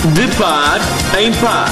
De par em par.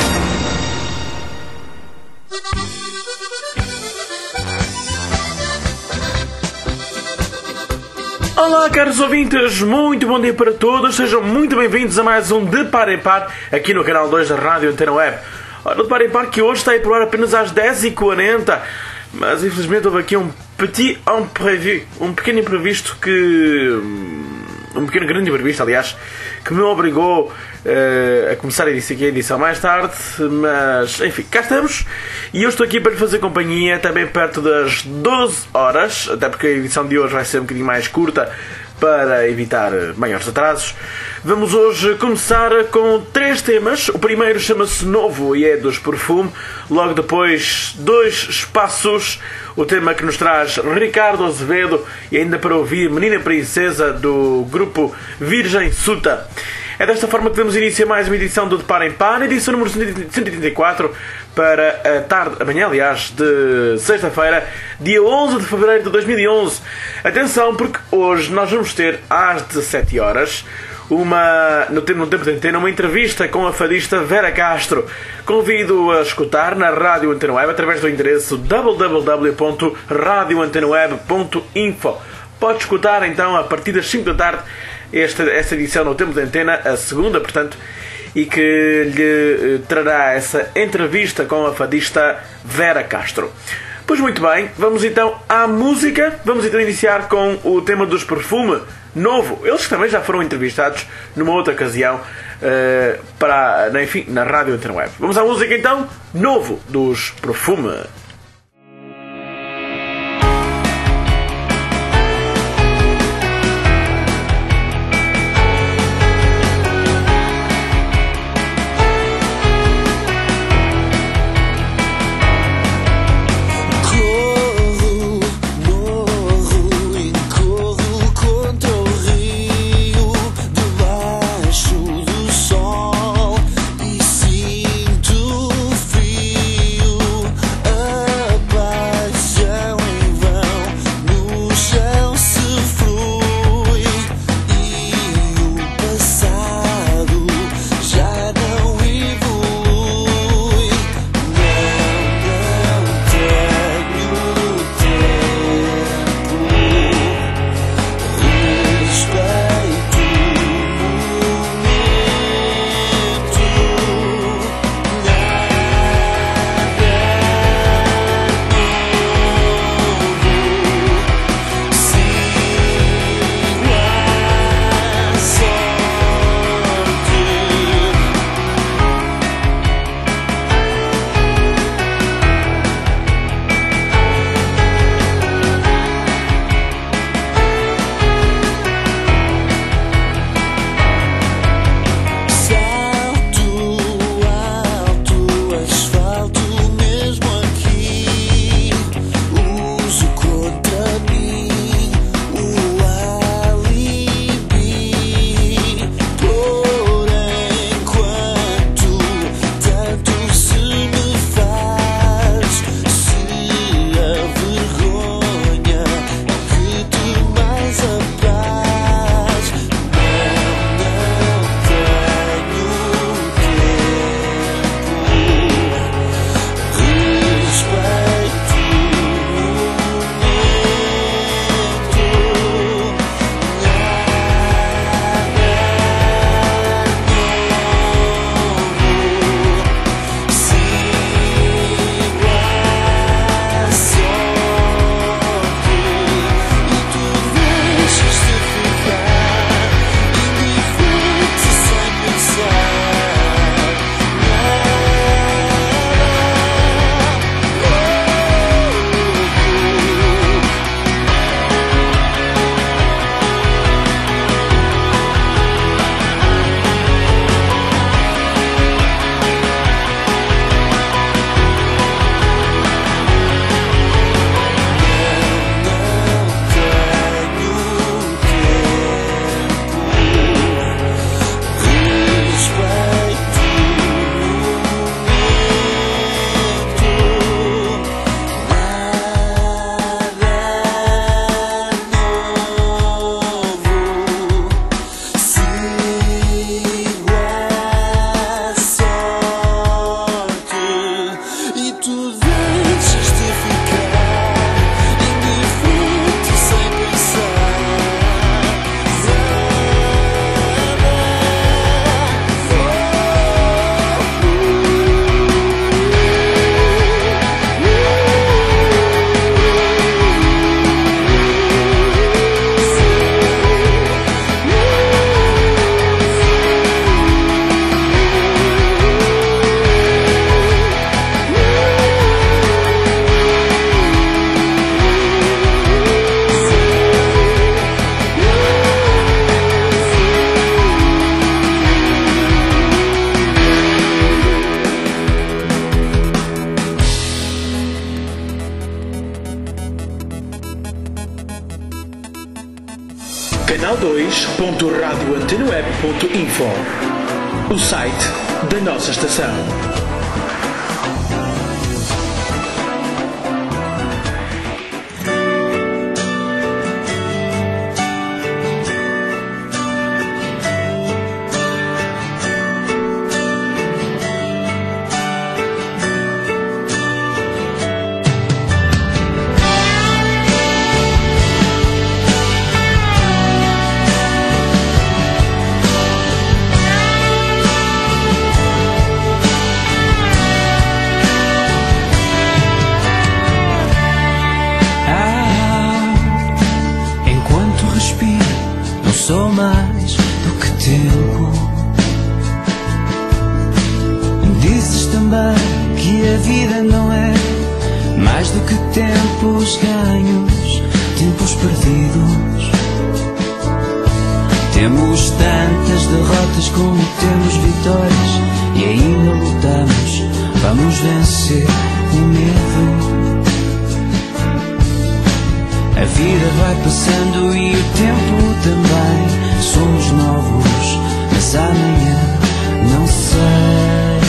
Olá, caros ouvintes, muito bom dia para todos. Sejam muito bem-vindos a mais um De Par em Par, aqui no canal 2 da Rádio Antena Web. Ora, De Par em Par que hoje está a ir pro ar apenas às 10h40, mas infelizmente houve aqui um petit imprévu, um pequeno imprevisto um pequeno grande imprevisto, aliás, que me obrigou a começar a edição mais tarde, mas enfim, cá estamos e eu estou aqui para lhe fazer companhia também perto das 12 horas, até porque a edição de hoje vai ser um bocadinho mais curta para evitar maiores atrasos. Vamos hoje começar com 3 temas. O primeiro chama-se Novo e é dos Perfume. Logo depois, 2 espaços. O tema que nos traz Ricardo Azevedo e ainda para ouvir Menina Princesa do grupo Virgem Suta. É desta forma que damos início a mais uma edição do De Par em Par, edição número 184, para a tarde, amanhã aliás, de sexta-feira, dia 11 de fevereiro de 2011. Atenção, porque hoje nós vamos ter às 17 horas no tempo de antena, uma entrevista com a fadista Vera Castro. Convido a escutar na Rádio Antena Web através do endereço www.radioantenaweb.info. Pode escutar então a partir das 5 da tarde esta edição no tempo de antena, a segunda, portanto, e que lhe trará essa entrevista com a fadista Vera Castro. Pois muito bem, vamos então à música. Vamos então iniciar com o tema dos Perfume, Novo. Eles também já foram entrevistados numa outra ocasião na Rádio Antena Web. Vamos à música então, Novo dos Perfume. canal2.radioantenaweb.info, o site da nossa estação. Sou mais do que tempo. Dizes também que a vida não é mais do que tempos ganhos, tempos perdidos. Temos tantas derrotas como temos vitórias e ainda lutamos, vamos vencer o medo. A vida vai passando e o tempo também. Somos novos, mas amanhã não sei.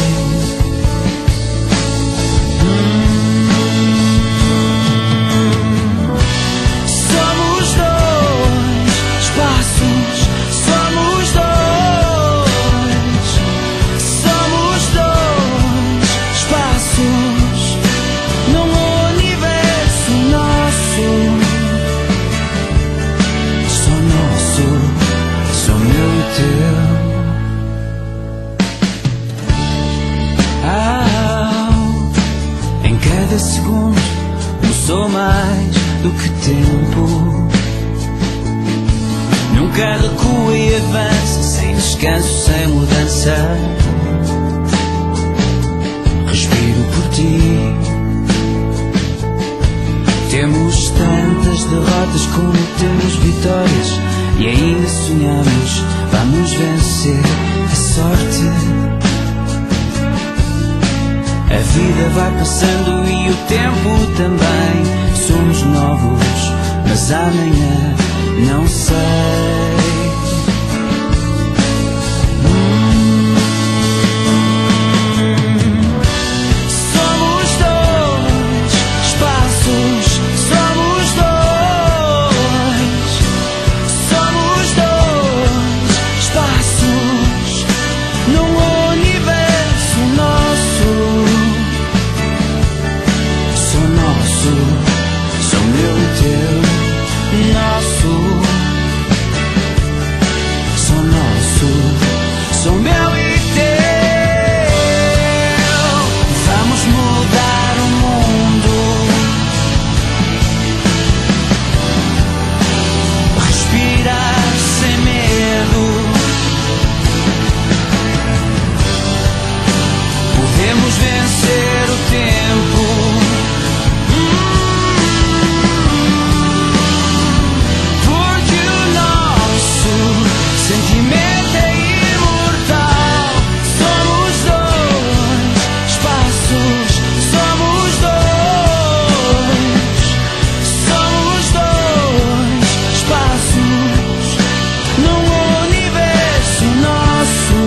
Somos dois espaços, somos dois. Somos dois espaços num universo nosso. Sou meu e teu. Em cada segundo não sou mais do que tempo. Nunca recua e avança, sem descanso, sem mudança. Respiro por ti. Temos tantas derrotas como temos vitórias e ainda sonhamos, vamos vencer a sorte. A vida vai passando e o tempo também. Somos novos, mas amanhã não sei. Somos dois espaços. Somos dois espaços num universo nosso. Sou nosso, sou meu e teu. Nosso, sou nosso, sou meu e teu. Vamos mudar o mundo. Respirar sem medo. Podemos vencer o tempo. Porque o nosso sentimento é imortal. Somos dois espaços. Somos dois. Somos dois espaços num universo nosso.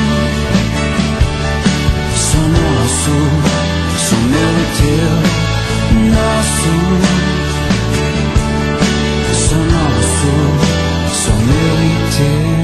Sou nosso, sou meu e teu. Nosso, sou nosso, sou meu e teu.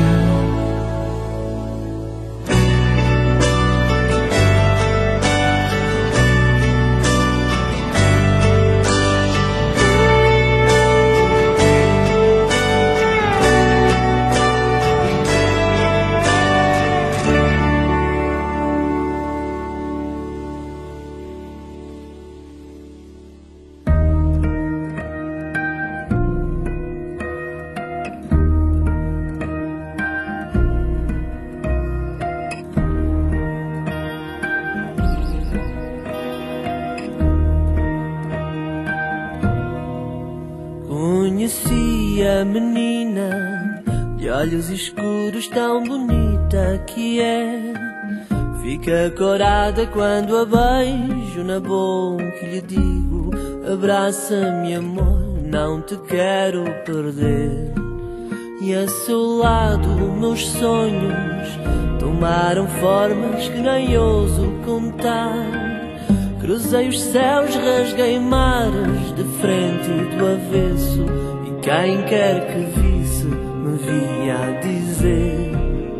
Conheci a menina de olhos escuros, tão bonita que é. Fica corada quando a beijo na boca e lhe digo: abraça-me, amor, não te quero perder. e a seu lado meus sonhos tomaram formas que nem ouso contar. Cruzei os céus, rasguei mares de frente e do avesso, e quem quer que visse me via a dizer: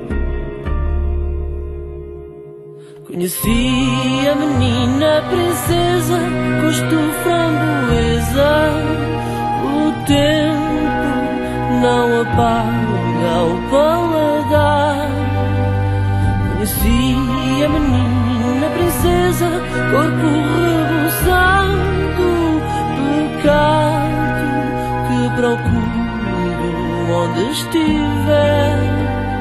conheci a menina princesa, gosto framboesa. O tempo não apaga o paladar. Conheci a menina princesa, corpo reboçado, pecado que procuro onde estiver.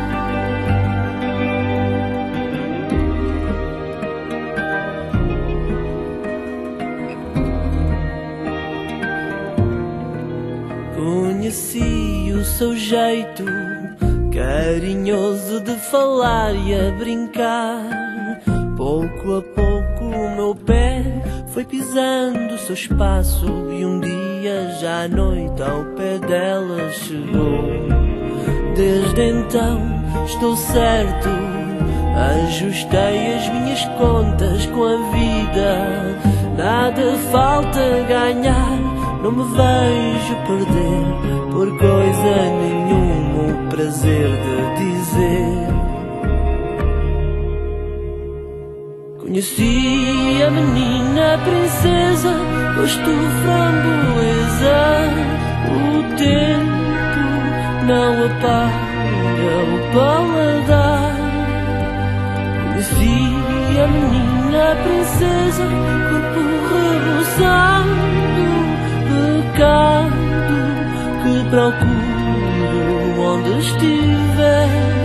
Conheci o seu jeito carinhoso de falar e a brincar. Pouco a pouco o meu pé foi pisando o seu espaço, e um dia já à noite ao pé dela chegou. Desde então estou certo, ajustei as minhas contas com a vida. Nada falta ganhar, não me vejo perder por coisa nenhuma o prazer de dizer: conheci a menina princesa, gosto framboesa. O tempo não apaga o paladar. Conheci a menina princesa, corpo reboçado, pecado que procuro onde estiver.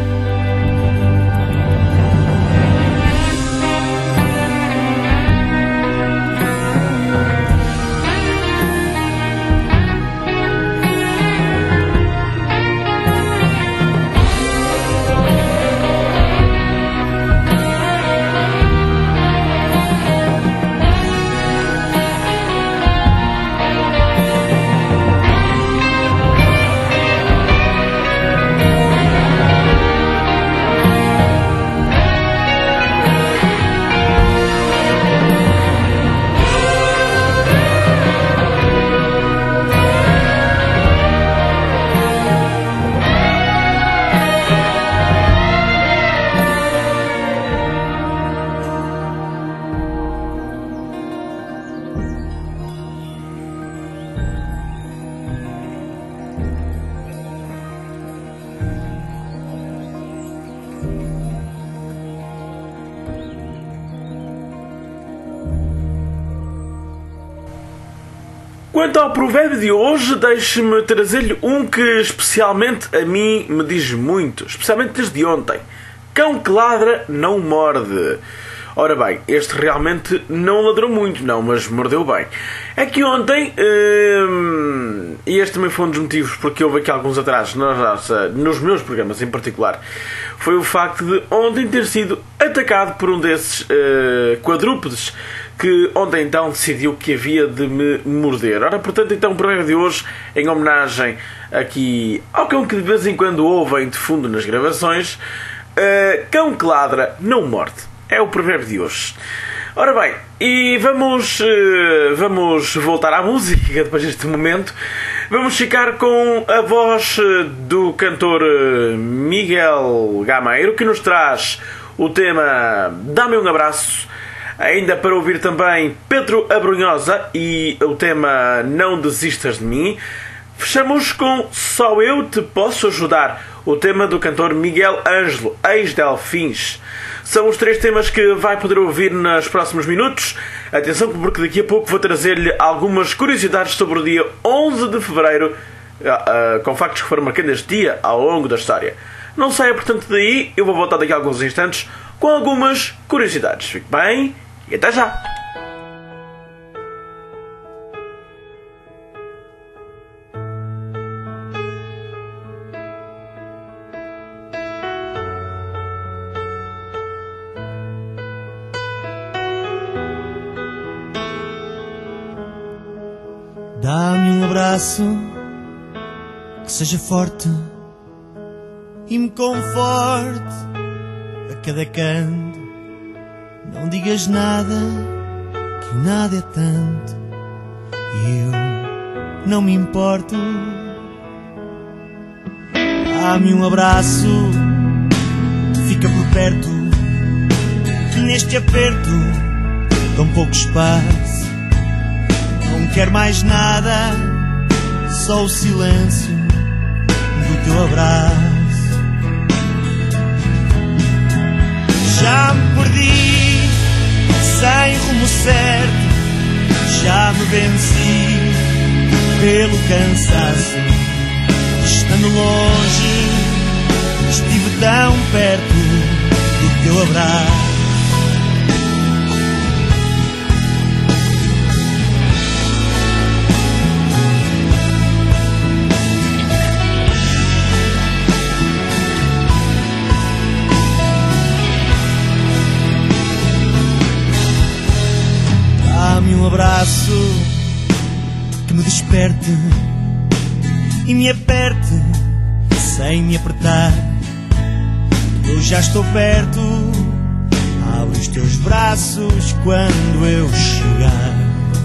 Quanto ao provérbio de hoje, deixe-me trazer-lhe um que especialmente a mim me diz muito, especialmente desde ontem: cão que ladra não morde. Ora bem, este realmente não ladrou muito, não, mas mordeu bem. É que ontem, e este também foi um dos motivos porque houve aqui alguns atrasos nos meus programas em particular, foi o facto de ontem ter sido atacado por um desses quadrúpedes que ontem então decidiu que havia de me morder. Ora, portanto, então o programa de hoje, em homenagem aqui ao cão que de vez em quando ouvem de fundo nas gravações, cão que ladra não morde. É o provérbio de hoje. Ora bem, e vamos voltar à música depois deste momento. Vamos ficar com a voz do cantor Miguel Gameiro, que nos traz o tema Dá-me um Abraço. Ainda para ouvir também Pedro Abrunhosa e o tema Não Desistas de Mim. Fechamos com Só Eu Te Posso Ajudar, o tema do cantor Miguel Ângelo, ex-Delfins. São os 3 temas que vai poder ouvir nos próximos minutos. Atenção, porque daqui a pouco vou trazer-lhe algumas curiosidades sobre o dia 11 de fevereiro, com factos que foram marcando este dia ao longo da história. Não saia, portanto, daí. Eu vou voltar daqui a alguns instantes com algumas curiosidades. Fique bem e até já! Dá-me um abraço que seja forte e me conforte a cada canto. Não digas nada, que nada é tanto, e eu não me importo. Dá-me um abraço, fica por perto, neste aperto, tão pouco espaço. Não quero mais nada, só o silêncio do teu abraço. Já me perdi, sem rumo certo, já me venci pelo cansaço. Estando longe, estive tão perto do teu abraço. Dá-me um abraço que me desperte e me aperte sem me apertar. Eu já estou perto, abre os teus braços quando eu chegar.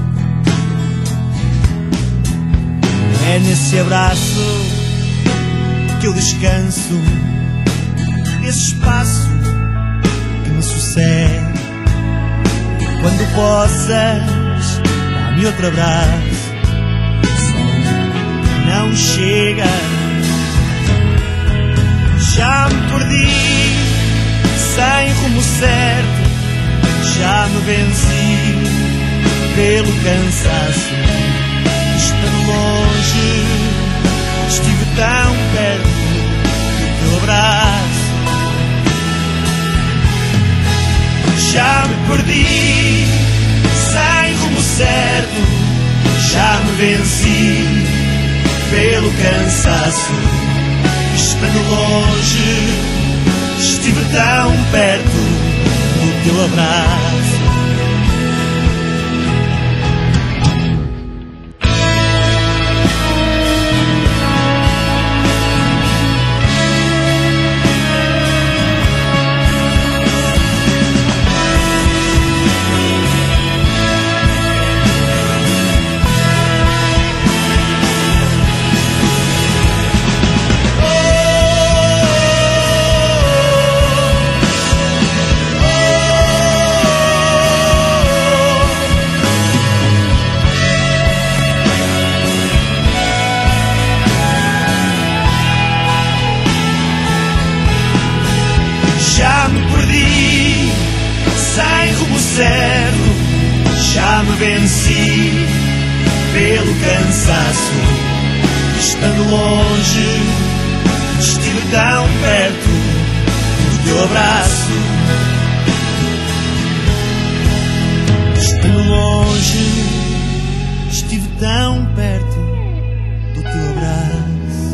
É nesse abraço que eu descanso, esse espaço que me sucede. Quando possas, dá-me outro abraço, não chega. Já me perdi, sem rumo certo, já me venci pelo cansaço. Estando longe, estive tão perto do teu abraço. Já me perdi, sem rumo certo, já me venci pelo cansaço. Estando longe, estive tão perto do teu abraço. Já me venci pelo cansaço. Estando longe, estive tão perto do teu abraço. Estando longe, estive tão perto do teu abraço.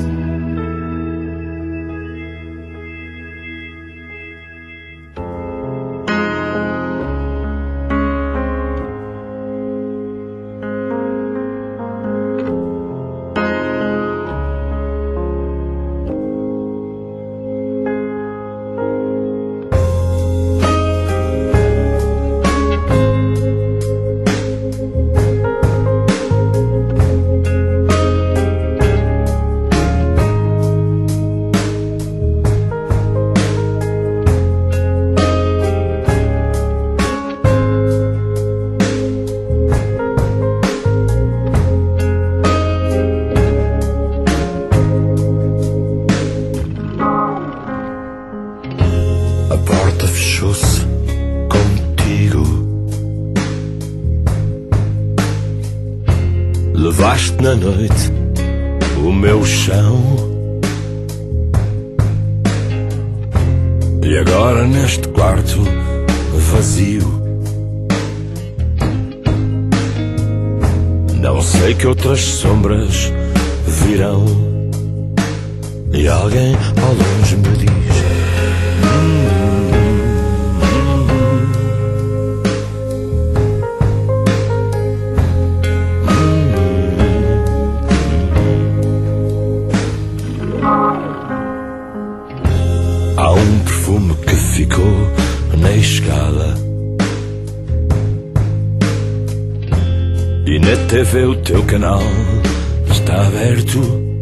Levaste na noite o meu chão, e agora neste quarto vazio não sei que outras sombras virão, e alguém ao longe me diz: perfume que ficou na escada. E na TV o teu canal está aberto.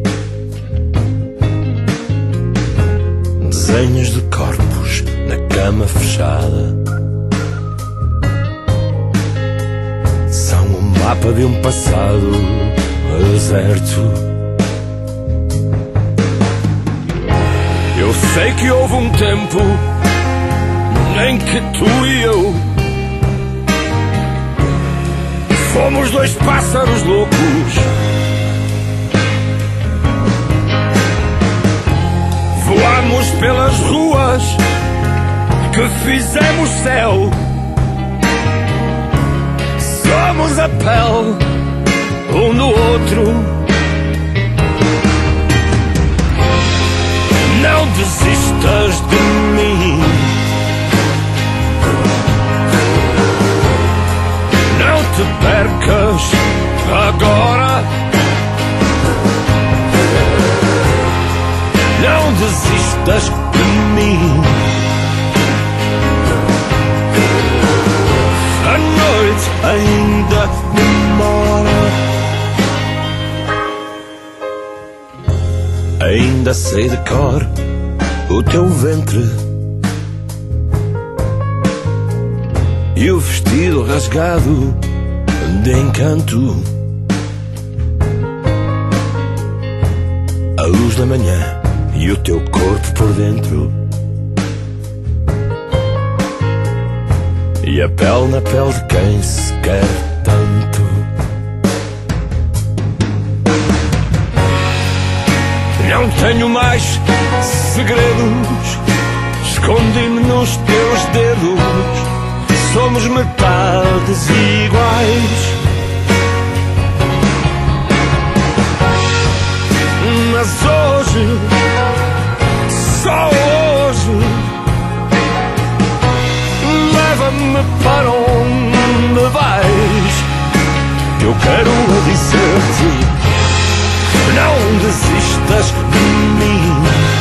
Desenhos de corpos na cama fechada são um mapa de um passado deserto. Eu sei que houve um tempo em que tu e eu fomos dois pássaros loucos. Voamos pelas ruas que fizemos céu. Somos a pele um do outro. Não desistas de mim. Não te percas agora. Não desistas de mim. A noite ainda demora. Ainda sei de cor o teu ventre e o vestido rasgado de encanto. A luz da manhã e o teu corpo por dentro. E a pele na pele de quem se quer tanto. Não tenho mais segredos, escondi-me nos teus dedos. Somos metades iguais, mas hoje, só hoje, leva-me para onde vais. Eu quero dizer-te: não desistas de mim.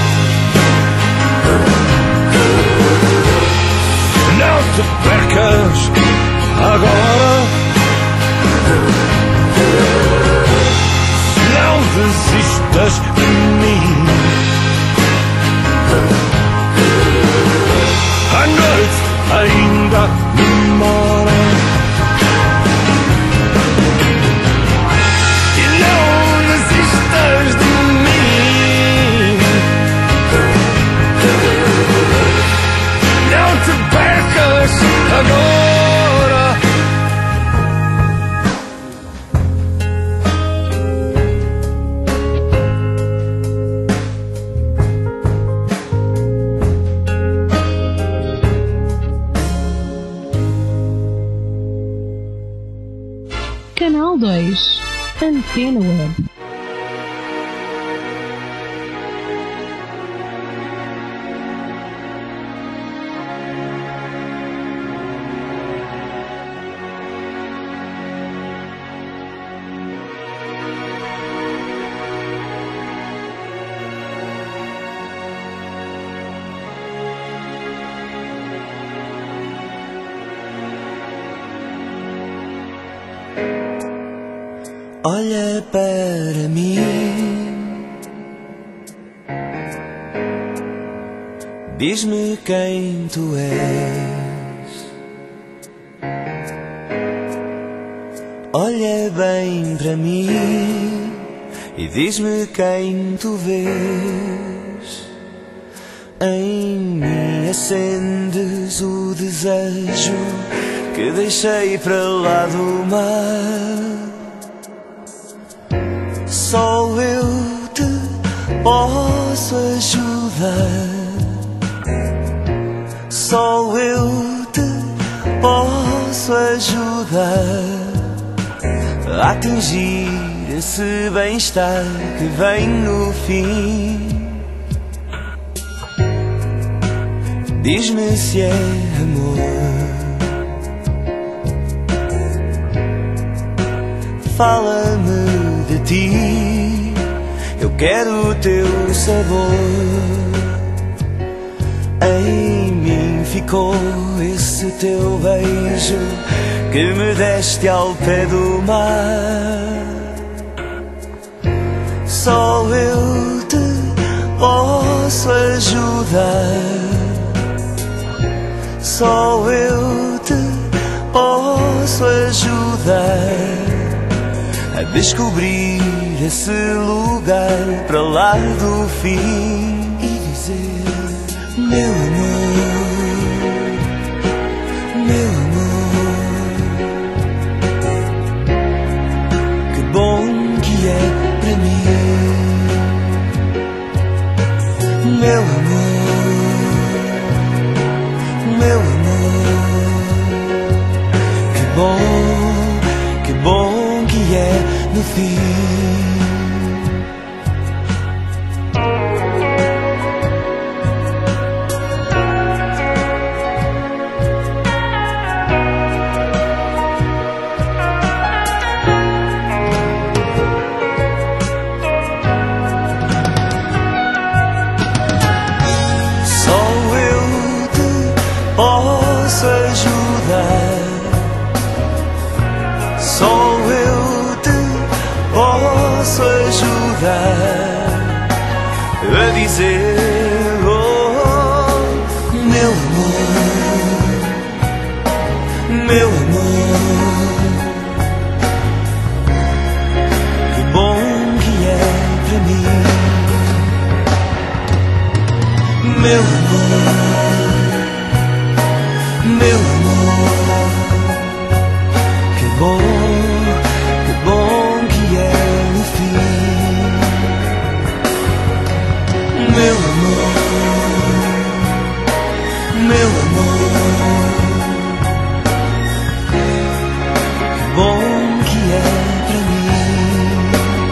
Não te percas agora. Não desistas de mim. A noite ainda demora. Agora Canal 2 Antena Web. Olha para mim, diz-me quem tu és. Olha bem para mim e diz-me quem tu vês. Em mim acendes o desejo que deixei para lá do mar. Só eu te posso ajudar. Só eu te posso ajudar a atingir esse bem-estar que vem no fim. Diz-me se é amor. Fala-me de ti, eu quero o teu sabor. Em ficou esse teu beijo que me deste ao pé do mar? Só eu te posso ajudar, só eu te posso ajudar a descobrir esse lugar para lá do fim e dizer: meu amor, meu amor, que bom que é para mim. Meu amor, meu amor, que bom que é no fim. Posso ajudar, só eu te posso ajudar a dizer: oh, meu amor, meu amor, que bom que é para mim. Meu amor, meu amor, que bom que é no fim. Meu amor, meu amor, que bom que é pra mim.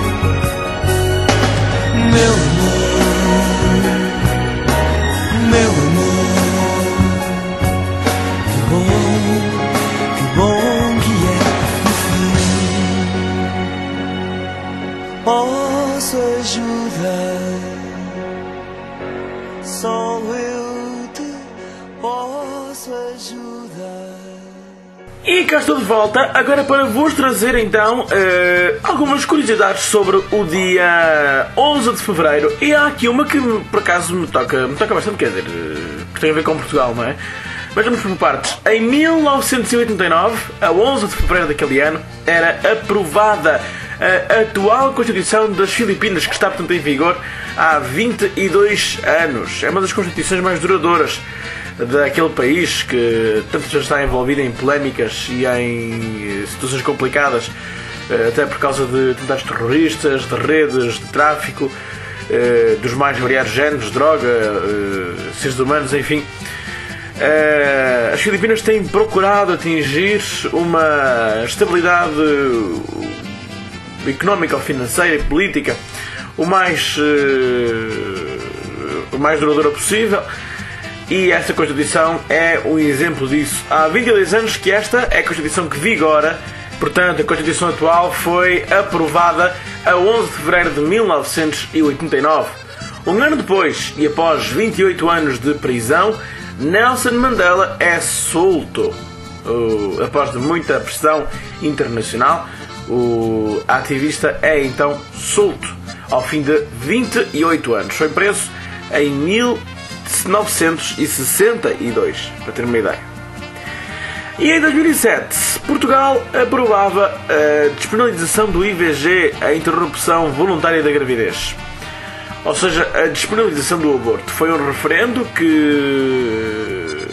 Meu amor, meu amor, que bom que é no fim. Posso ajudar, só eu te posso ajudar. E cá estou de volta, agora para vos trazer então algumas curiosidades sobre o dia 11 de Fevereiro. E há aqui uma que por acaso me toca bastante, quer dizer, que tem a ver com Portugal, não é? Mas vamos por partes. Em 1989, a 11 de Fevereiro daquele ano, era aprovada a atual Constituição das Filipinas, que está portanto em vigor há 22 anos. É uma das constituições mais duradouras daquele país, que tanto já está envolvido em polémicas e em situações complicadas, até por causa de atentados terroristas, de redes de tráfico, dos mais variados géneros, droga, seres humanos, enfim. As Filipinas têm procurado atingir uma estabilidade económica, financeira e política o mais duradoura possível, e esta Constituição é um exemplo disso. Há 22 anos que esta é a Constituição que vigora. Portanto, a Constituição atual foi aprovada a 11 de fevereiro de 1989. Um ano depois, e após 28 anos de prisão, Nelson Mandela é solto. Após de muita pressão internacional, o ativista é então solto ao fim de 28 anos. Foi preso em 1962, para ter uma ideia. E em 2007, Portugal aprovava a despenalização do IVG, a interrupção voluntária da gravidez. Ou seja, a despenalização do aborto. Foi um referendo que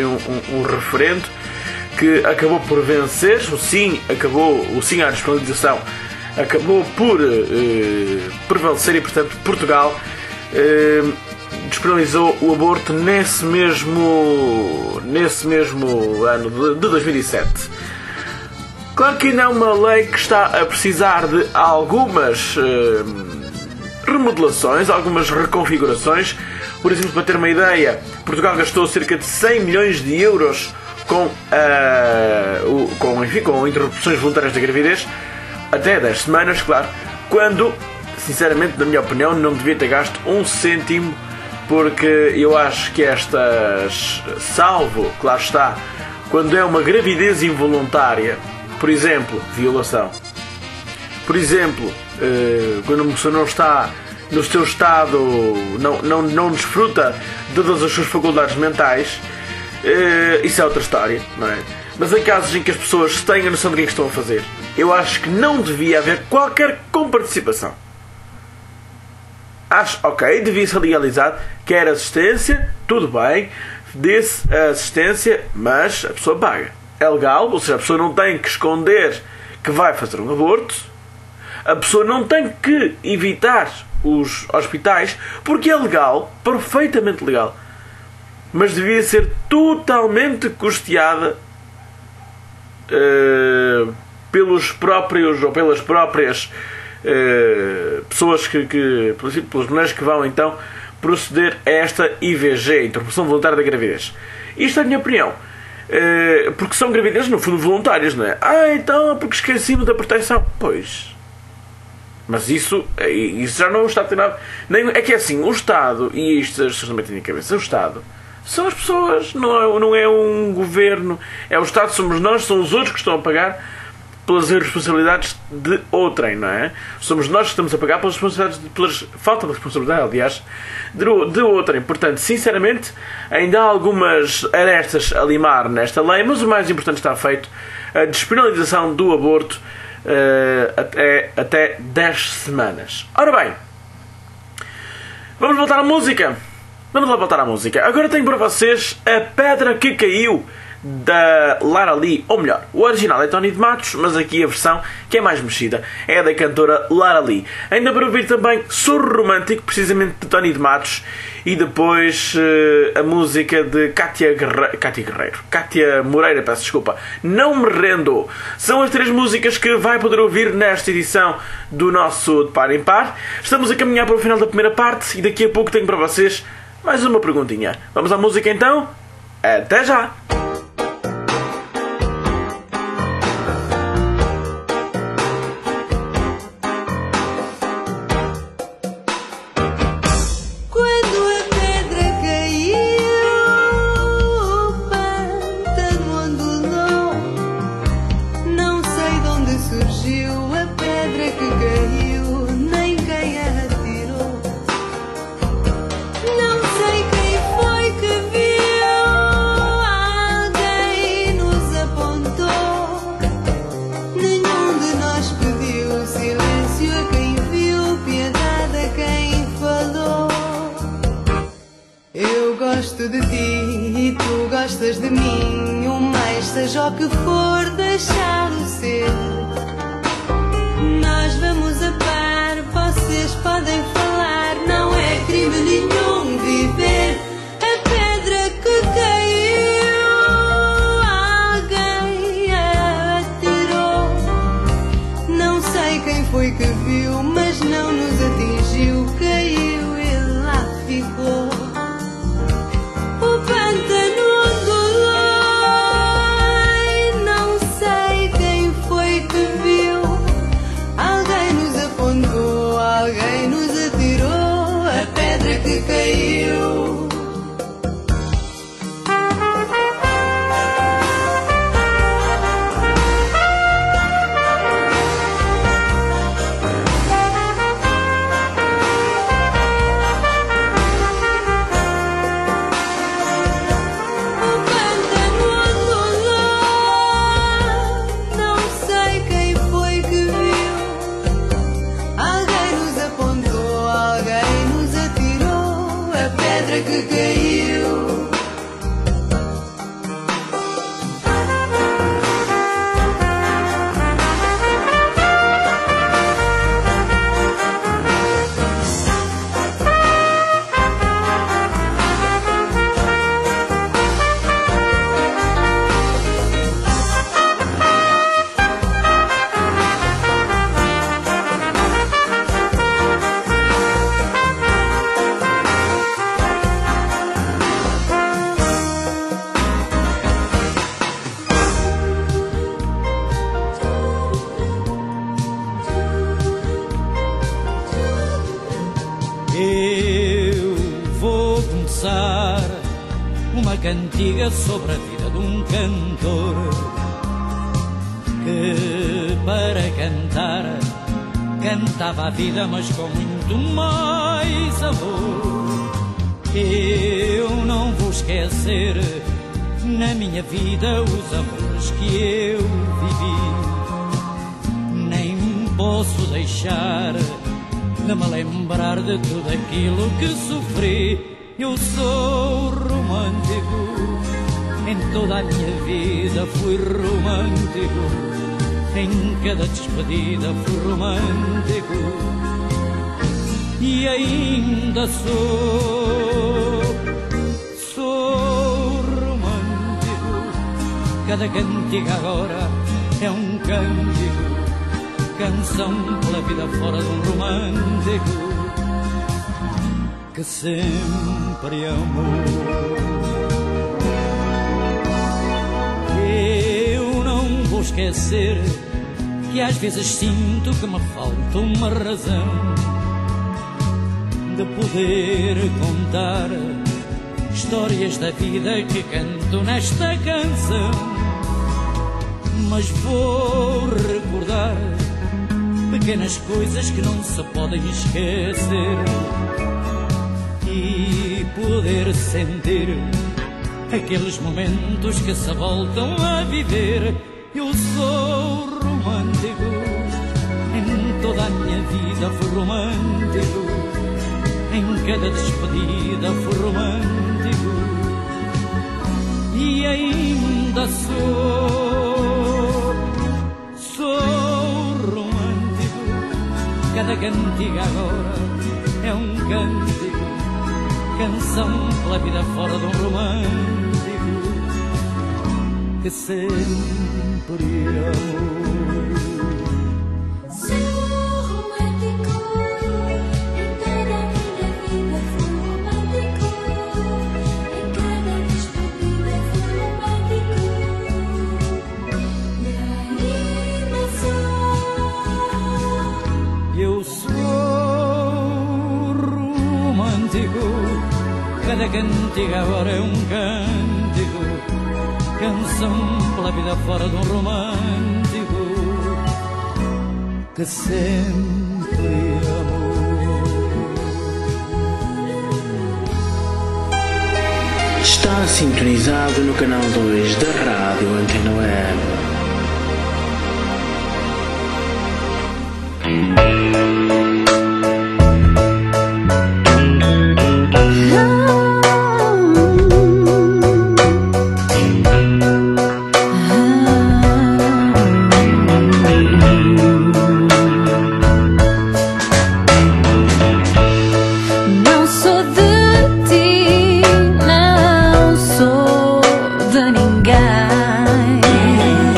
acabou por vencer. O sim à despenalização acabou por prevalecer, e portanto Portugal despenalizou o aborto nesse mesmo ano de 2007. Claro que ainda é uma lei que está a precisar de algumas remodelações, algumas reconfigurações. Por exemplo, para ter uma ideia, Portugal gastou cerca de 100 milhões de euros com interrupções voluntárias da gravidez, até 10 semanas, claro, quando, sinceramente, na minha opinião, não devia ter gasto um cêntimo porque eu acho que estas, salvo, claro está, quando é uma gravidez involuntária, por exemplo, violação, por exemplo, quando uma pessoa não está no seu estado, não desfruta de todas as suas faculdades mentais, isso é outra história, não é? Mas em casos em que as pessoas têm a noção do que estão a fazer, eu acho que não devia haver qualquer comparticipação. Acho, ok, devia ser legalizado, quer assistência, tudo bem, dê-se a assistência, mas a pessoa paga. É legal, ou seja, a pessoa não tem que esconder que vai fazer um aborto, a pessoa não tem que evitar os hospitais, porque é legal, perfeitamente legal, mas devia ser totalmente custeada pelos próprios ou pelas próprias pessoas pelas mulheres que vão então proceder a esta IVG, interrupção voluntária da gravidez. Isto é a minha opinião, porque são gravidezes no fundo voluntárias, não é? Então porque esqueci-me da proteção. Pois, mas isso já não está a ter nada. É que é assim, o Estado, e isto as pessoas não metem na cabeça, o Estado são as pessoas, não é um governo, é o Estado, somos nós, são os outros que estão a pagar pelas irresponsabilidades de outrem, não é? Somos nós que estamos a pagar pelas falta de responsabilidade, aliás, de outrem. Portanto, sinceramente, ainda há algumas arestas a limar nesta lei, mas o mais importante está feito, a despenalização do aborto até 10 semanas. Ora bem, vamos voltar à música. Vamos lá voltar à música. Agora tenho para vocês A Pedra que Caiu, da Lara Lee, ou melhor, o original é Tony de Matos, mas aqui a versão que é mais mexida é da cantora Lara Lee. Ainda para ouvir também Sorro Romântico, precisamente de Tony de Matos, e depois a música de Cátia Moreira, peço desculpa, Não Me Rendo. São as 3 músicas que vai poder ouvir nesta edição do nosso De Par em Par. Estamos a caminhar para o final da primeira parte e daqui a pouco tenho para vocês mais uma perguntinha. Vamos à música então? Até já! De ti e tu gostas de mim, o mais seja o que for, deixar o ser. Nós vamos a par, vocês podem falar, não é crime nenhum viver. A pedra que caiu, alguém a atirou. Não sei quem foi que viu, mas não nos atingiu. Caiu e lá ficou. esboçar uma cantiga sobre a vida de um cantor que para cantar cantava a vida, mas com muito mais amor. Eu não vou esquecer na minha vida os amores que eu vivi, nem posso deixar de me lembrar de tudo aquilo que sofri. Eu sou romântico, em toda a minha vida fui romântico, em cada despedida fui romântico e ainda sou romântico. Cada cantiga agora é um cântico, canção pela vida fora de um romântico que sempre amou. Eu não vou esquecer que às vezes sinto que me falta uma razão de poder contar histórias da vida que canto nesta canção, mas vou recordar pequenas coisas que não se podem esquecer e poder sentir aqueles momentos que se voltam a viver. Eu sou romântico, em toda a minha vida fui romântico, em cada despedida fui romântico e ainda sou romântico. Cada cantiga agora é um cântico, canção pela vida fora de um romântico que sempre amou. Cada cantiga agora é um cântico, canção pela vida fora de um romântico que sempre amou. Está sintonizado no canal 2 da Rádio Antena Web. Ninguém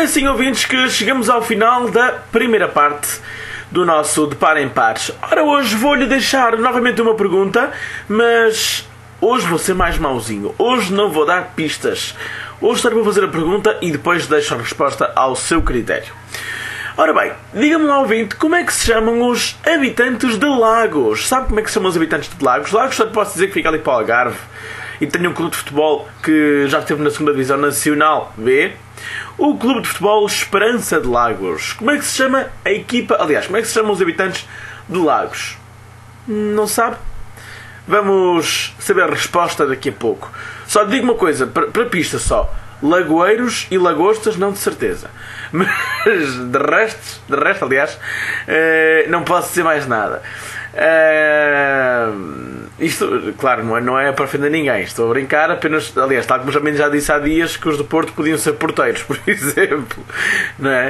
é assim, ouvintes, que chegamos ao final da primeira parte do nosso De Par em Pares. Ora, hoje vou-lhe deixar novamente uma pergunta, mas hoje vou ser mais mauzinho. Hoje não vou dar pistas. Hoje só vou fazer a pergunta e depois deixo a resposta ao seu critério. Ora bem, diga-me lá, ouvinte, como é que se chamam os habitantes de Lagos? Sabe como é que se chamam os habitantes de Lagos? Lagos só te posso dizer que fica ali para o Algarve e tem um clube de futebol que já esteve na 2ª Divisão Nacional B. O Clube de Futebol Esperança de Lagos. Como é que se chama a equipa? Aliás, como é que se chamam os habitantes de Lagos? Não sabe? Vamos saber a resposta daqui a pouco. Só digo uma coisa, para pista só. Lagoeiros e lagostas não de certeza. Mas de resto, aliás, não posso dizer mais nada. Isto, claro, não é para ofender ninguém. Estou a brincar apenas, aliás, tal como já disse há dias que os do Porto podiam ser porteiros, por exemplo. Não é?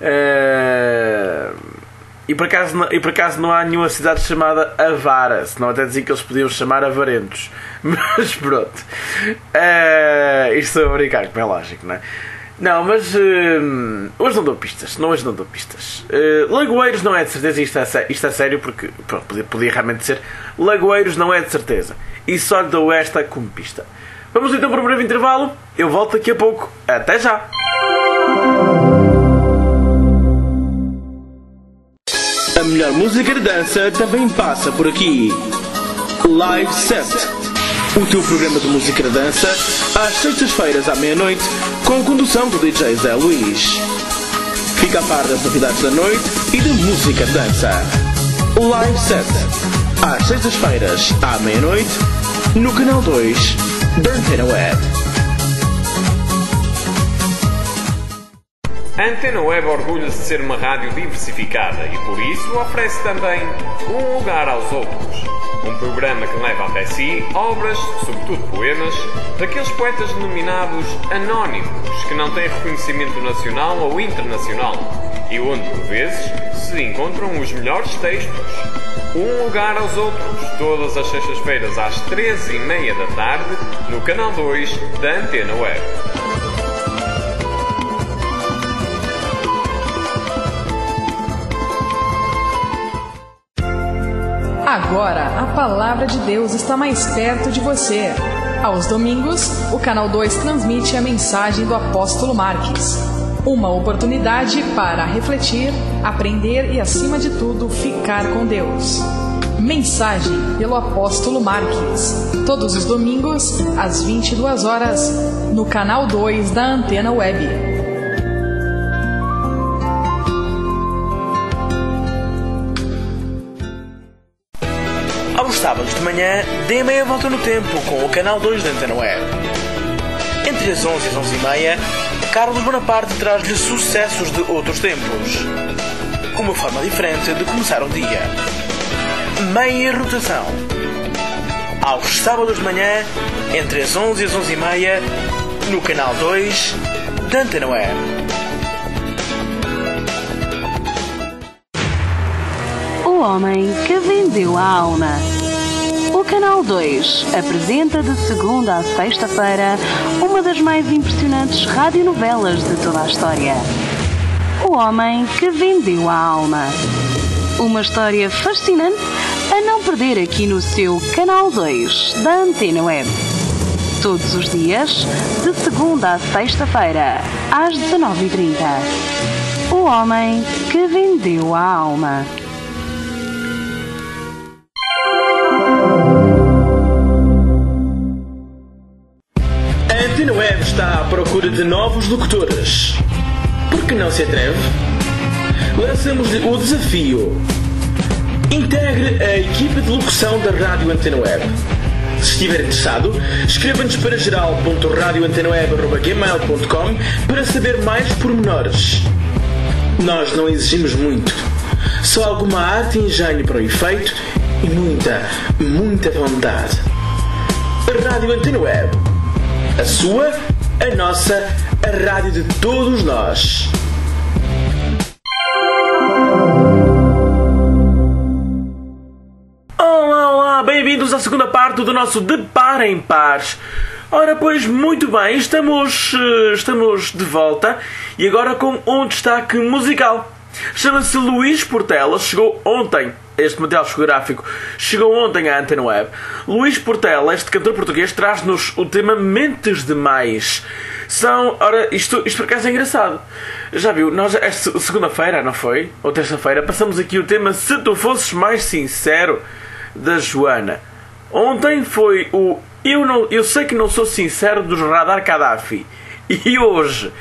E por acaso não há nenhuma cidade chamada Avara, senão até dizia que eles podiam chamar Avarentos. Mas pronto. Isto estou a brincar, como é lógico, não é? Não, mas hoje não dou pistas. Lagoeiros não é de certeza, isto é sério, porque pronto, podia realmente ser. Lagoeiros não é de certeza. E só lhe dou esta como pista. Vamos então para um breve intervalo. Eu volto daqui a pouco. Até já! A melhor música de dança também passa por aqui. Live Set. O teu programa de música de dança, às sextas-feiras à meia-noite, com condução do DJ Zé Luís. Fica a par das novidades da noite e da música de dança. Live Set. Às sextas-feiras à meia-noite, no canal 2 da Antena Web. A Antena Web orgulha-se de ser uma rádio diversificada e por isso oferece também Um Lugar aos Outros. Um programa que leva até si obras, sobretudo poemas, daqueles poetas denominados anónimos, que não têm reconhecimento nacional ou internacional, e onde, por vezes, se encontram os melhores textos. Um Lugar aos Outros, todas as sextas-feiras às 13h30 da tarde, no canal 2 da Antena Web. Agora, a Palavra de Deus está mais perto de você. Aos domingos, o Canal 2 transmite a mensagem do Apóstolo Marques. Uma oportunidade para refletir, aprender e, acima de tudo, ficar com Deus. Mensagem pelo Apóstolo Marques. Todos os domingos, às 22 horas, no Canal 2 da Antena Web. Aos sábados de manhã, dê meia volta no tempo com o canal 2 da Antena Web. Entre as 11 e as 11h30, Carlos Bonaparte traz-lhe sucessos de outros tempos. Uma forma diferente de começar um dia. Meia rotação. Aos sábados de manhã, entre as 11 e as 11h30, no canal 2 da Antena Web. O homem que vendeu a alma. O Canal 2 apresenta de segunda a sexta-feira uma das mais impressionantes radionovelas de toda a história. O homem que vendeu a alma. Uma história fascinante a não perder aqui no seu Canal 2 da Antena Web. Todos os dias, de segunda a sexta-feira, às 19h30. O homem que vendeu a alma. A Antena Web está à procura de novos locutores. Por que não se atreve? Lançamos-lhe o desafio. Integre a equipa de locução da Rádio Antena Web. Se estiver interessado, escreva-nos para geral.radioantenaweb@gmail.com para saber mais pormenores. Nós não exigimos muito. Só alguma arte e engenho para o efeito e muita vontade. A Rádio Antena Web. A sua, a nossa, a rádio de todos nós. Olá, bem-vindos à segunda parte do nosso De Par em Pares. Ora, pois, muito bem, estamos de volta e agora com um destaque musical. Chama-se Luís Portela, chegou ontem, este material discográfico chegou ontem à Antena Web. Luís Portela, este cantor português, traz-nos o tema Mentes Demais. Isto por acaso é engraçado. Já viu, nós esta segunda-feira, não foi? Ou terça-feira, passamos aqui o tema Se Tu Fosses Mais Sincero, da Joana. Ontem foi o Eu Sei Que Não Sou Sincero, dos Radar Gaddafi. E hoje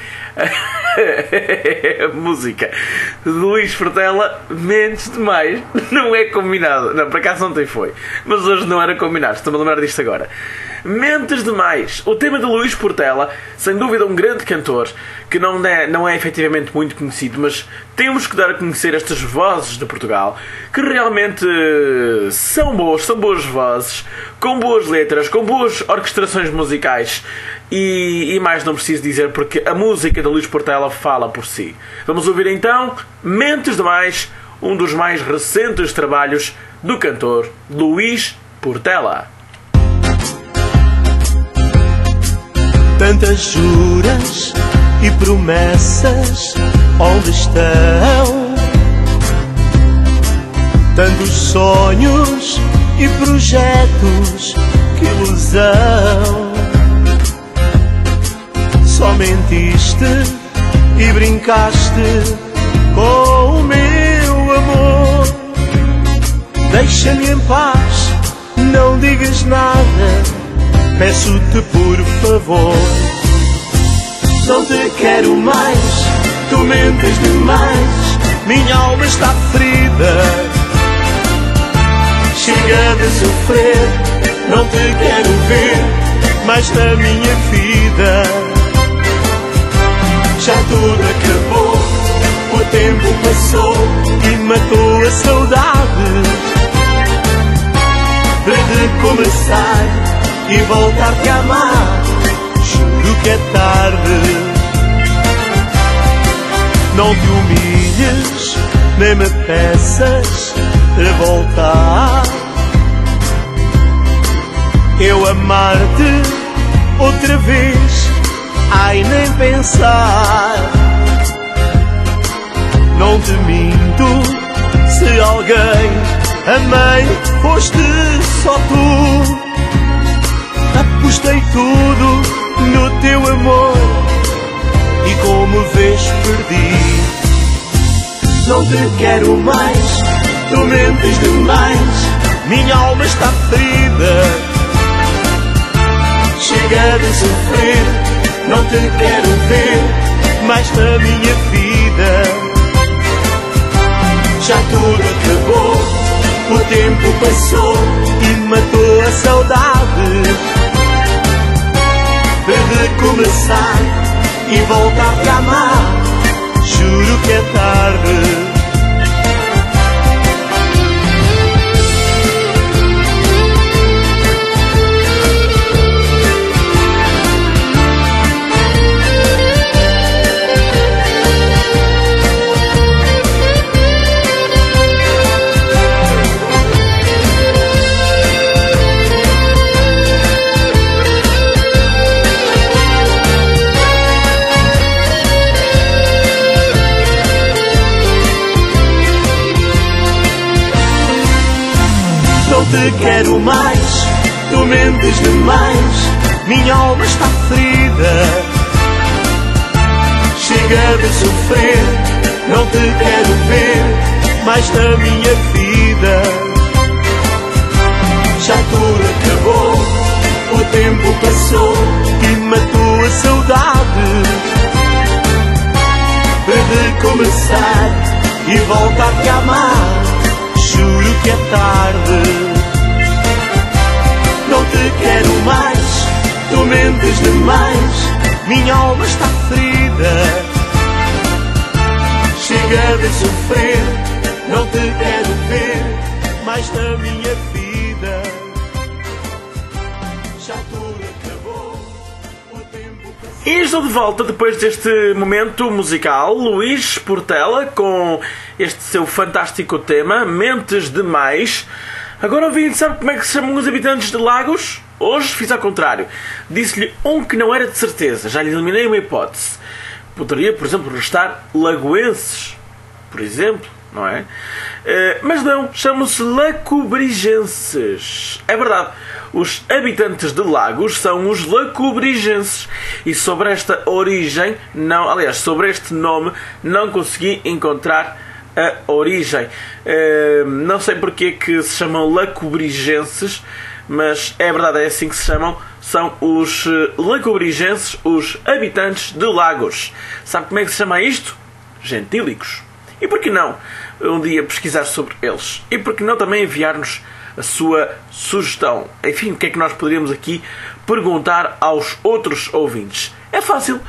a música de Luís Portela, Mentes Demais. Não é combinado. Não, por acaso ontem foi, mas hoje não era combinado. Estou-me a lembrar disto agora. Mentes Demais, o tema de Luís Portela, sem dúvida um grande cantor que não é efetivamente muito conhecido, mas temos que dar a conhecer estas vozes de Portugal que realmente são boas vozes, com boas letras, com boas orquestrações musicais e mais não preciso dizer porque a música de Luís Portela fala por si. Vamos ouvir então Mentes Demais, um dos mais recentes trabalhos do cantor Luís Portela. Tantas juras e promessas, onde estão? Tantos sonhos e projetos, que ilusão. Só mentiste e brincaste com o meu amor. Deixa-me em paz, não digas nada, peço-te por favor. Não te quero mais, tu mentes demais, minha alma está ferida. Chega de sofrer, não te quero ver mais na minha vida. Já tudo acabou, o tempo passou e matou a saudade de começar e voltar-te a amar. Juro que é tarde. Não te humilhes, nem me peças a voltar. Eu amar-te outra vez, ai nem pensar. Não te minto, se alguém amei, foste só tu. Apostei tudo no teu amor e como vês perdi. Não te quero mais, tu mentes demais, minha alma está ferida. Chega de sofrer, não te quero ver mais na minha vida. Já tudo acabou, o tempo passou e matou a saudade de começar e voltar-te a amar. Juro que é tarde. Não te quero mais, tu mentes demais, minha alma está ferida. Chega de sofrer, não te quero ver mais na minha vida. Já tudo acabou, o tempo passou e matou a saudade de começar e voltar-te a amar. Juro que é tarde. Não te quero mais, tu mentes demais, minha alma está ferida. Chega de sofrer, não te quero ver mais na minha vida. Já tudo acabou, o tempo passou. E estou de volta depois deste momento musical. Luís Portela com este seu fantástico tema, Mentes Demais. Agora ouvinte, sabe como é que se chamam os habitantes de Lagos? Hoje fiz ao contrário. Disse-lhe um que não era de certeza. Já lhe eliminei uma hipótese. Poderia, por exemplo, restar lagoenses. Por exemplo, não é? Mas não, chamam-se lacobrigenses. É verdade. Os habitantes de Lagos são os lacobrigenses. E sobre esta origem, sobre este nome, não consegui encontrar a origem. Não sei porque que se chamam lacobrigenses, mas é verdade, é assim que se chamam. São os lacobrigenses, os habitantes de Lagos. Sabe como é que se chama isto? Gentílicos. E por que não um dia pesquisar sobre eles? E por que não também enviar-nos a sua sugestão? Enfim, o que é que nós poderíamos aqui perguntar aos outros ouvintes? É fácil,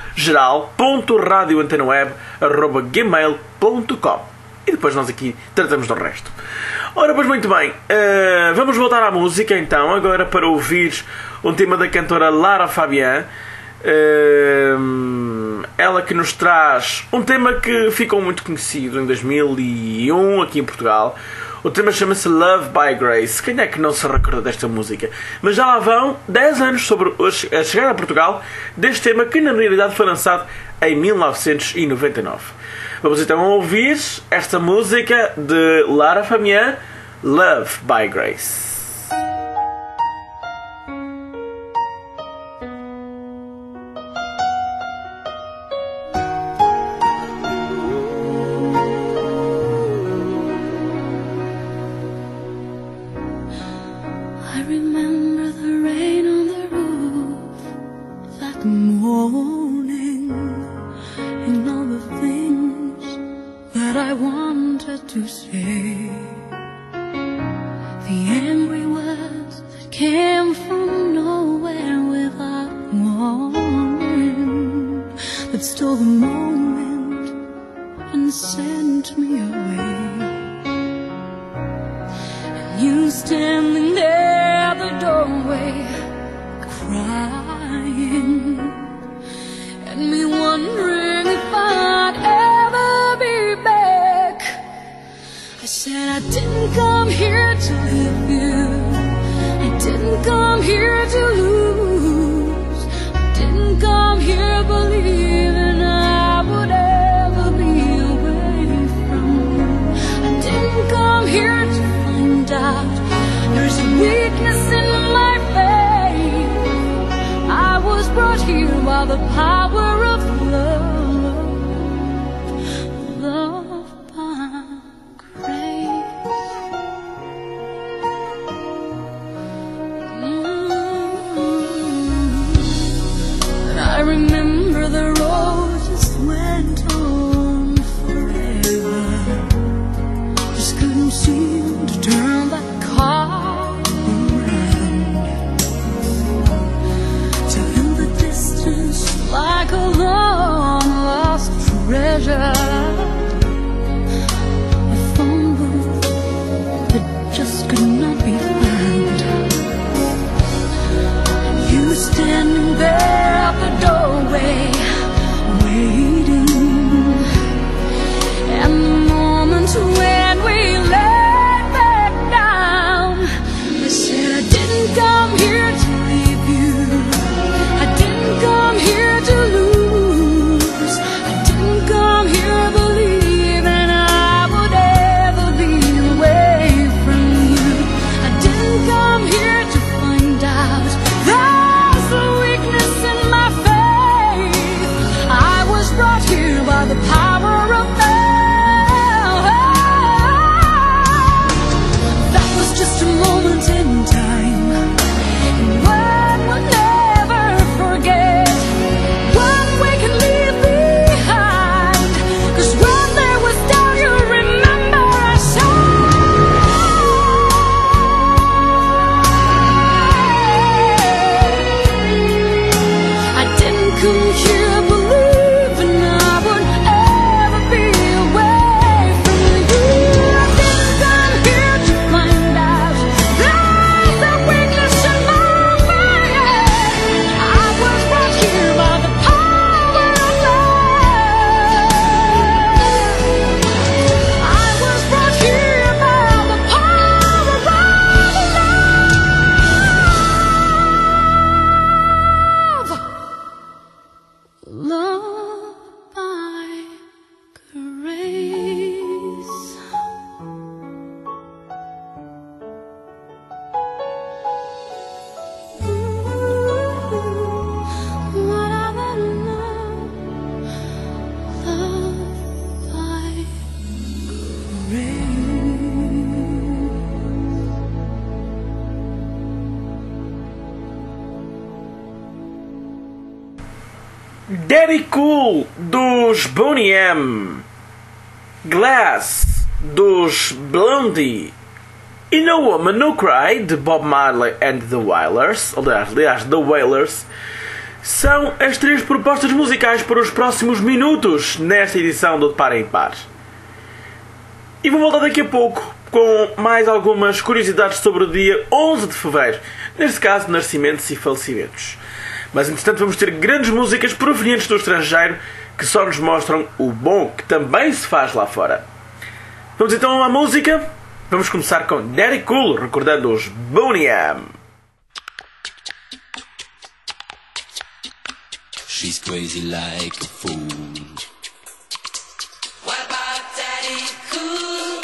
geral.radioantenaweb@gmail.com. E depois nós aqui tratamos do resto. Ora, pois muito bem, vamos voltar à música então, agora para ouvir um tema da cantora Lara Fabian. Ela que nos traz um tema que ficou muito conhecido em 2001 aqui em Portugal. O tema chama-se Love by Grace. Quem é que não se recorda desta música? Mas já lá vão 10 anos sobre a chegada a Portugal deste tema, que na realidade foi lançado em 1999. Vamos então ouvir esta música de Lara Fabian, Love by Grace. I remember the rain on the roof that morning, and all the things that I wanted to say, the angry words that came from nowhere without warning, that stole the moment and sent me away. And you standing there at the doorway, crying, and me wondering if I'd ever be back. I said I didn't come here to leave you, I didn't come here to lose, I didn't come here believing I would ever be away from you. I didn't come here to find out there's a weakness in my faith. I was brought here by the power of love, love by grace. And I remember the road just went on forever, just couldn't seem to turn that car around, till in the distance, like a long lost treasure, a phone booth that just could not be found. You standing there at the doorway, waiting, and the moment when we laid back down, I said I didn't come here to leave you, I didn't come here to lose, Daddy Cool dos Boney M, Glass dos Blondie e No Woman No Cry de Bob Marley and the Wailers, aliás, The Wailers, são as 3 propostas musicais para os próximos minutos nesta edição do De Par em Par. E vou voltar daqui a pouco com mais algumas curiosidades sobre o dia 11 de fevereiro, neste caso nascimentos e falecimentos. Mas entretanto vamos ter grandes músicas provenientes do estrangeiro que só nos mostram o bom que também se faz lá fora. Vamos então à música. Vamos começar com Daddy Cool, recordando os Boney M. She's crazy like a fool. What about Daddy Cool?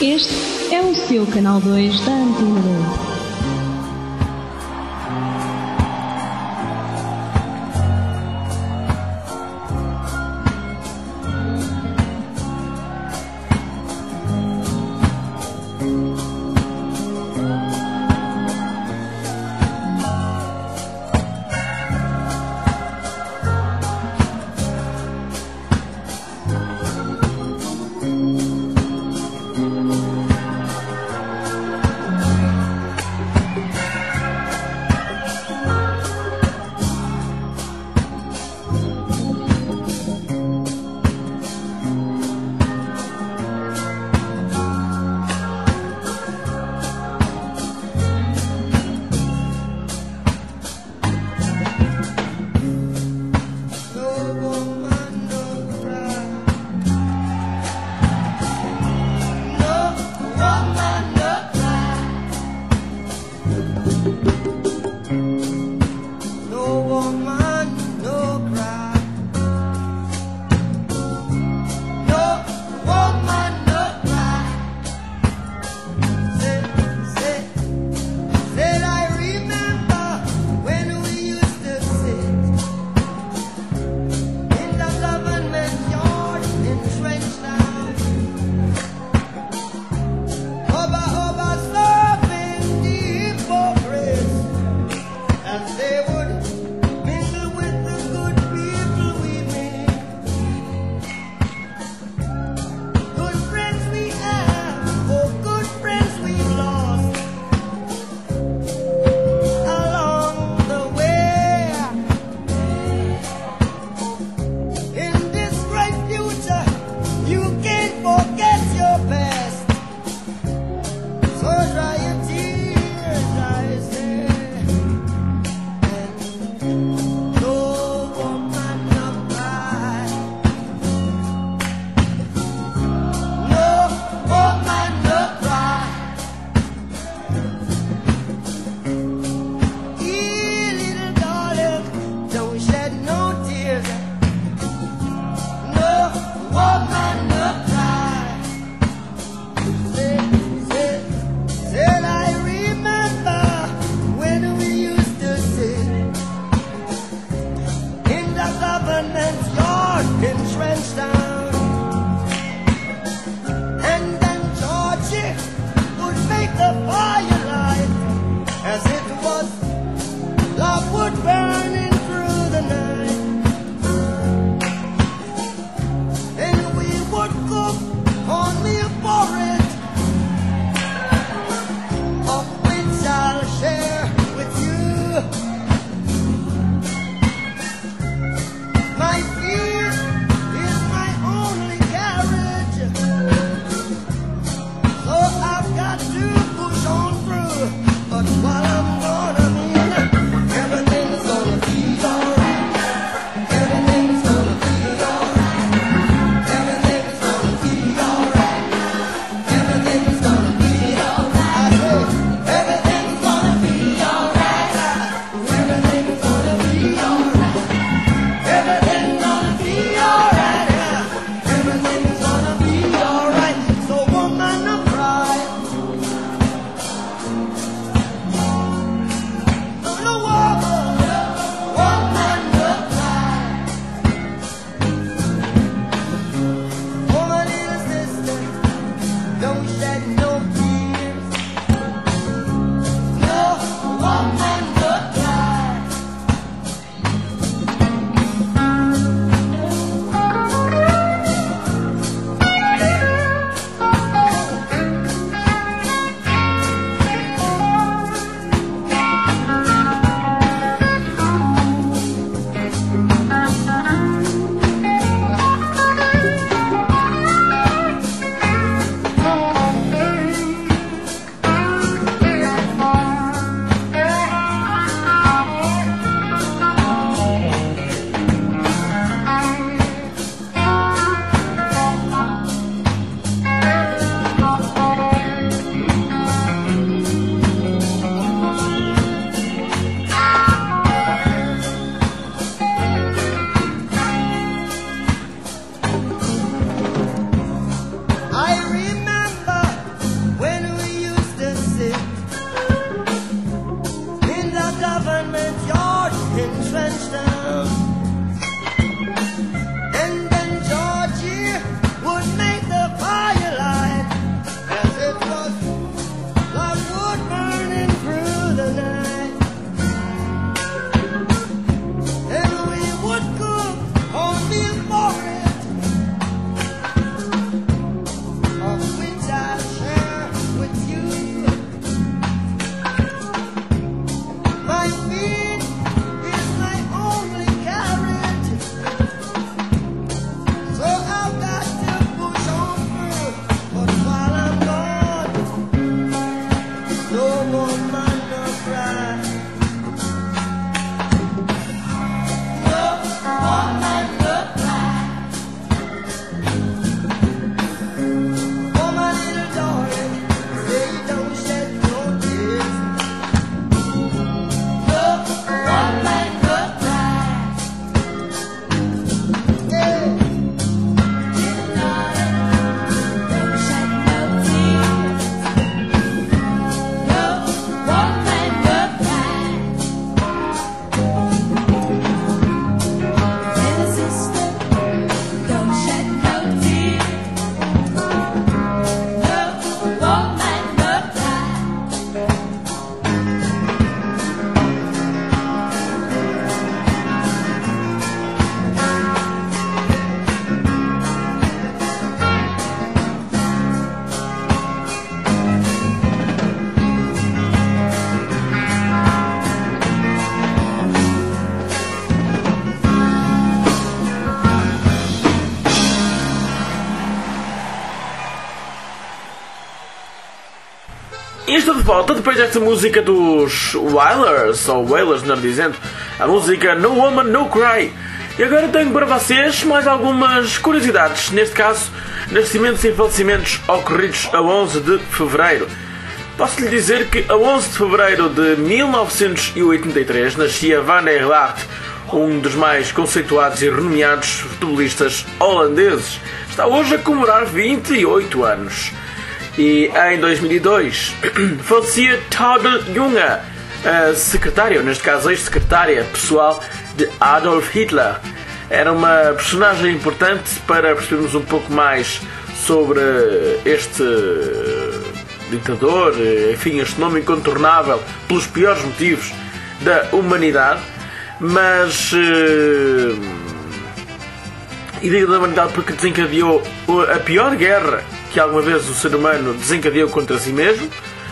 Este é o seu canal 2 da Antena 2. Said E estou de volta depois desta música dos Wailers, ou Wailers, melhor dizendo, a música No Woman, No Cry. E agora tenho para vocês mais algumas curiosidades, neste caso, nascimentos e falecimentos ocorridos a 11 de Fevereiro. Posso-lhe dizer que a 11 de Fevereiro de 1983 nascia Van der Vaart, um dos mais conceituados e renomeados futebolistas holandeses. Está hoje a comemorar 28 anos. E em 2002 falecia Todel Junge, a secretária, ou neste caso ex-secretária pessoal de Adolf Hitler. Era uma personagem importante para percebermos um pouco mais sobre este ditador, enfim, este nome incontornável pelos piores motivos da humanidade, mas e digo da humanidade porque desencadeou a pior guerra que alguma vez o ser humano desencadeou contra si mesmo.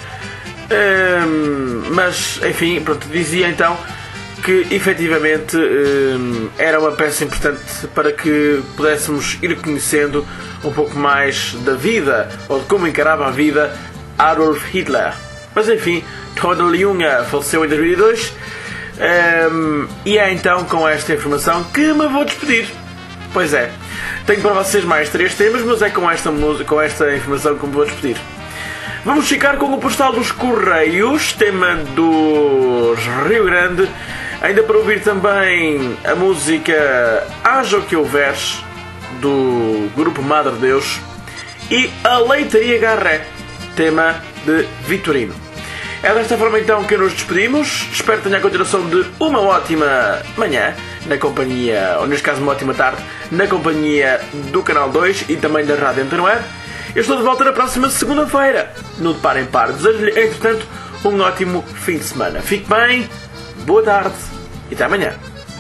Mas enfim, pronto, dizia então que efetivamente era uma peça importante para que pudéssemos ir conhecendo um pouco mais da vida, ou de como encarava a vida Adolf Hitler. Mas enfim, Todel Junge faleceu em 2002. E é então com esta informação que me vou despedir. Pois é, tenho para vocês mais 3 temas, mas é com esta informação que me vou despedir. Vamos ficar com o postal dos Correios, tema dos Rio Grande. Ainda para ouvir também a música Haja o que houveres, do grupo Madre Deus. E a Leitaria Garré, tema de Vitorino. É desta forma então que nos despedimos. Espero que tenha a continuação de uma ótima manhã na companhia, ou neste caso uma ótima tarde, na companhia do Canal 2 e também da Rádio Antena Web. Eu estou de volta na próxima segunda-feira no De Par em Par. Desejo-lhe, entretanto, um ótimo fim de semana. Fique bem, boa tarde e até amanhã.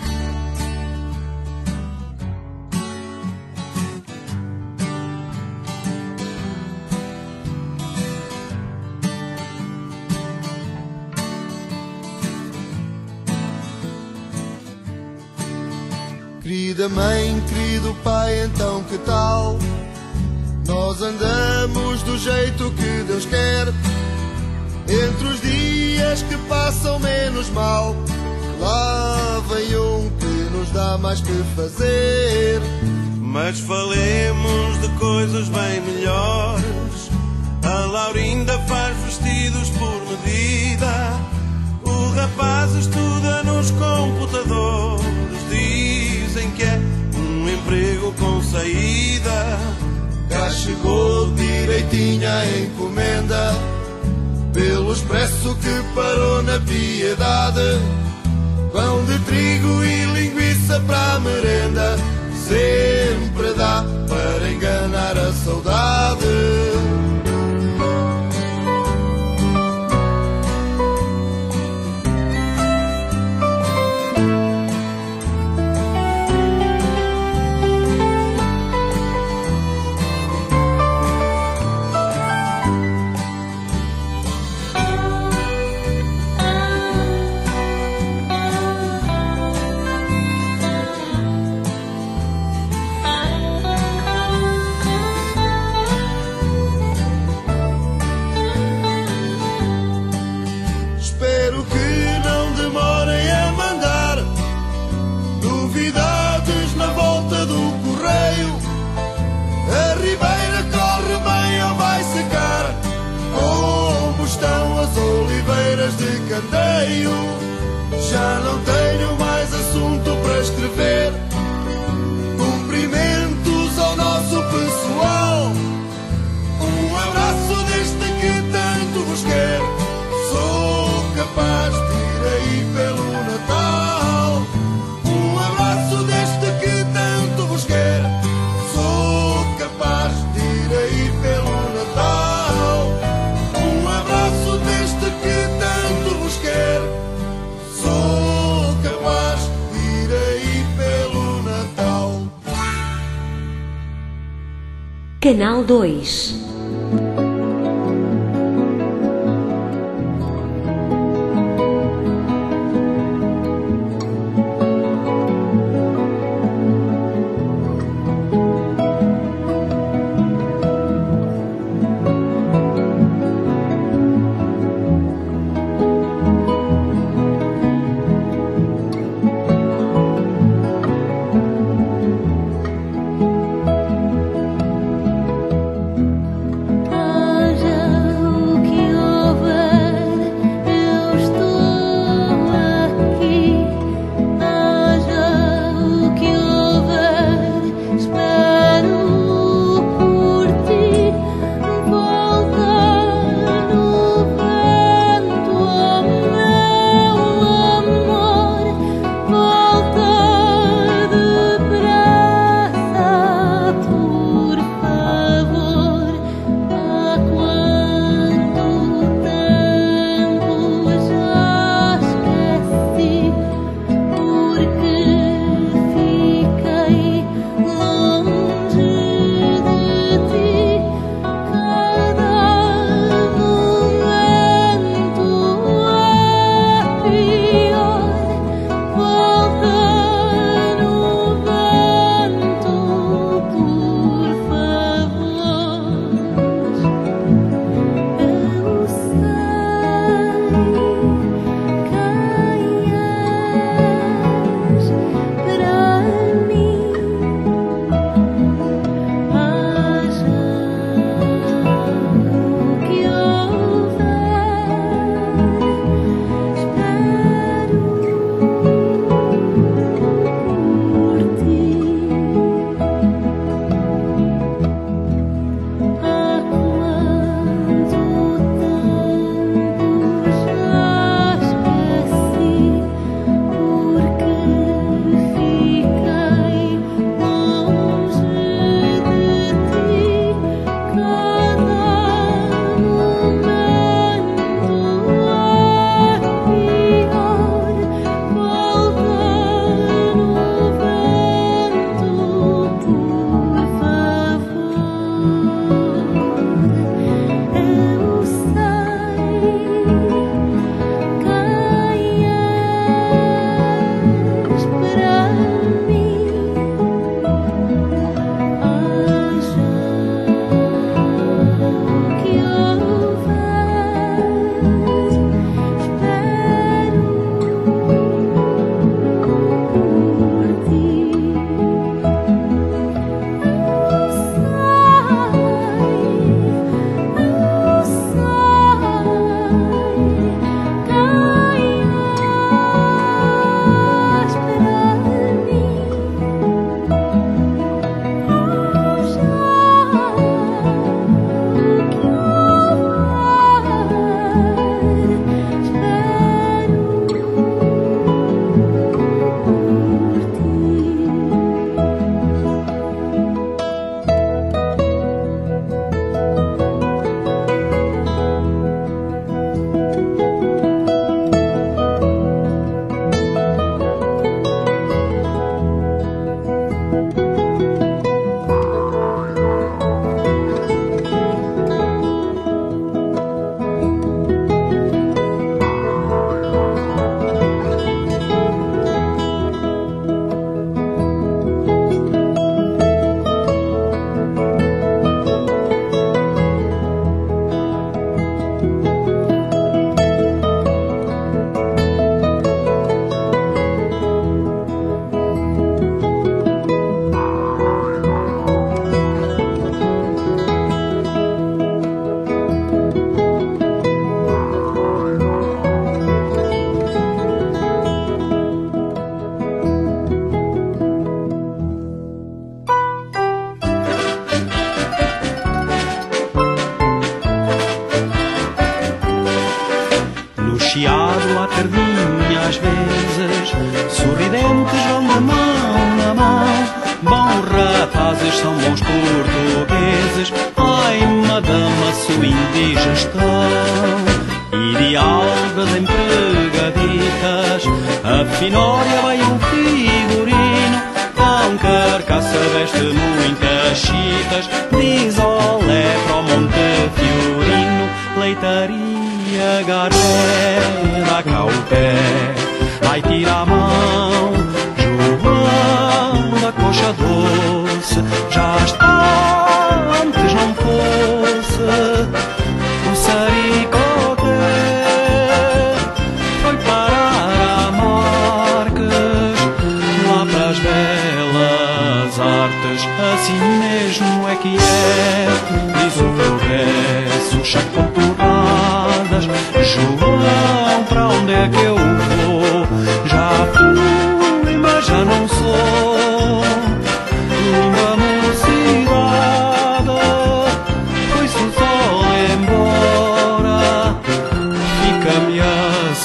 Querida mãe, querido pai, então que tal? Nós andamos do jeito que Deus quer. Entre os dias que passam menos mal, lá vem um que nos dá mais que fazer. Mas falemos de coisas bem melhores. A Laurinda faz vestidos por medida. O rapaz estuda nos computadores. Dizem que é um emprego com saída. Cá chegou direitinha a encomenda, pelo expresso que parou na Piedade. Pão de trigo e linguiça para a merenda, sempre dá para enganar a saudade. Já não tenho mais assunto para escrever. Cumprimentos ao nosso pessoal. Um abraço deste que tanto vos quer. Sou capaz de ir aí pelo Natal. Um abraço deste que tanto vos quer. Sou capaz de ir aí pelo Natal. Um abraço deste que tanto vos quer. Sou capaz de ir aí pelo Natal. Canal 2. Chiado à tardinha às vezes, sorridentes vão de mão na mão. Bons rapazes são bons portugueses, ai madama, sua indigestão. Ideal das empregaditas, a finória vai um figurino, com carcaça veste muitas chitas, diz olé para o Monte Fiorino. Leitaria Garé, dá cá o pé, ai tira a mão, João da coxa doce, já está, antes não fosse o Saricote, foi parar a Marques, lá para as belas artes, assim mesmo é que é, diz o progresso, chaco com torradas. João, para onde é que eu vou? Já fui, mas já não sou. Linda mocidade, foi-se o sol embora, fica-me a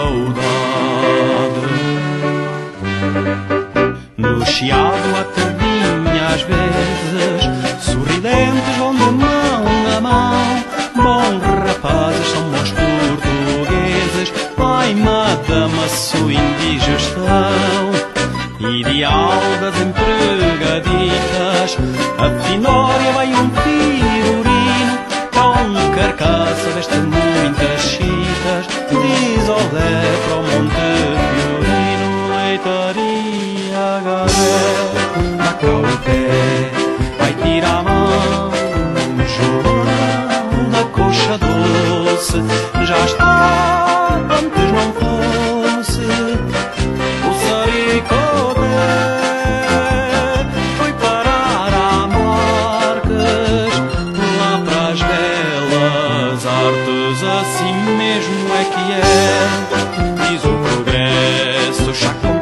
saudade. No Chiado à tardinha às vezes, sorridentes vão de mão a mão. Bons rapazes são bons portugueses, ai madama, sua indigestão. Ideal das empregaditas, a finória vai um figurino, com carcaça veste muitas chitas, diz olé para o Monte Fiorino. Leitaria Garé, dá cá o pé, vai tirar a mão, João da coxa doce, já está, antes não fosse o Saricote, foi parar a Marques, lá para as belas artes, assim mesmo é que é, diz o progresso, chaco